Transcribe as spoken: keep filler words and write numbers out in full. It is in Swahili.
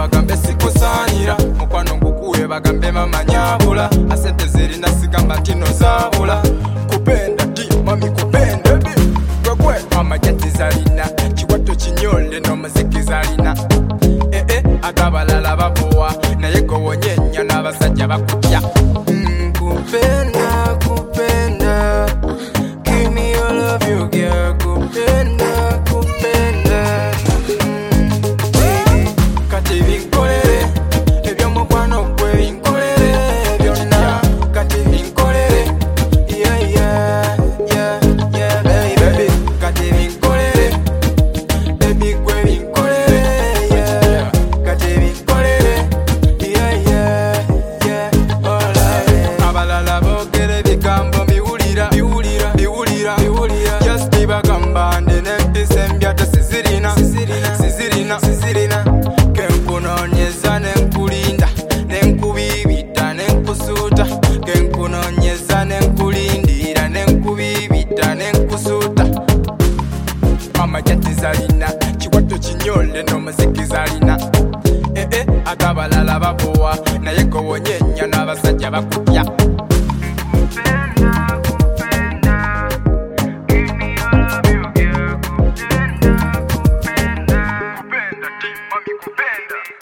bagambe sikusanira mukwano ngukuwe bagambe mama nyabula asente zirina sigamba tino zabula kupenda di mami kupenda bi gwegwe amajati zalina chiwato chinyole no muziki zalina eh eh agabalala babowa naye gowonyenya n'abasajja bakutya mm, kupenda kupenda give me your love you girl kupenda kupenda mm, baby kati vinkolere ebyo mukwano gwe vinkolere byonna kati vinkolere yeah yeah yeah yeah baby baby kati vinkolere baby gwe vinkolere yeah kati vinkolere yeah yeah yeah alright abalala bogere bigambo biwulira biwulira biwulira biwulira just bibagamba ndinempisa embyata sizirina sizirina sizirina kenkunonyeza nenkulinda nenkubibita nenkusuuta kenkunonyeza nenkulindira nenkubibita nenkusuuta amajati zalina chiwato chinyole n'omuziki zalina eh eh agabalala babowa naye gowonyenya n'abasajja bakutya kupenda kupenda give me your love you girl kupenda kupenda kupenda di mami kupenda